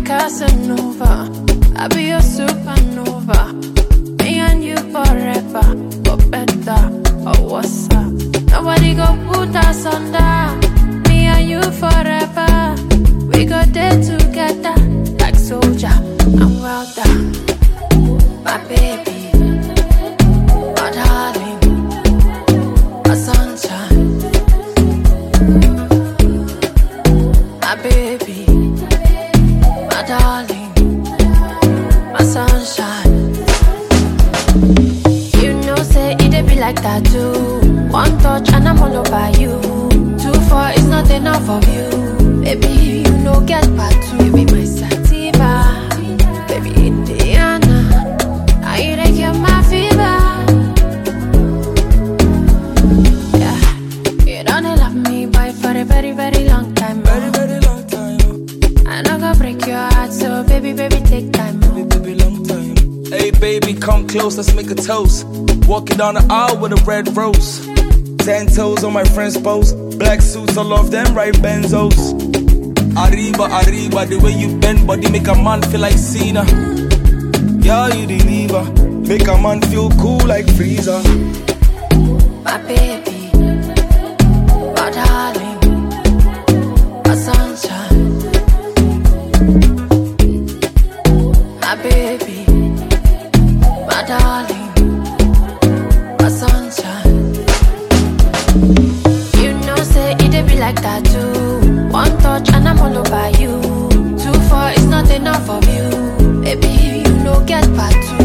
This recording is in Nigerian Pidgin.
Casanova. I be your supernova. Me and you forever, but better. Oh, what's up? Nobody go put us under. Me and you forever. We go there together, like soldier and welder. My baby, my darling, my sunshine. My baby, my darling, my sunshine. You know, say it be like that too. One touch and I'm all over you. Too far is not enough of you. Baby, you know, get back to you. Be my sativa, baby Indiana. Now you take care of my fever. Yeah, you don't love me, boy, for a very, very long time. Very, very long time. I'm not gonna break your heart, so baby, baby, take time. Baby, long time. Hey, baby, come close, let's make a toast. Walking down the aisle with a red rose. 10 toes on my friend's post. Black suits, all of them right benzos. Arriba, arriba, the way you bend body make a man feel like Cena. Yeah, you deliver. Make a man feel cool like Freezer. My baby, my darling, my sunshine. My baby, my darling, my sunshine. You know, say it be like that too. One touch and I'm all over you. Too far is not enough of you. Baby, you know, get back to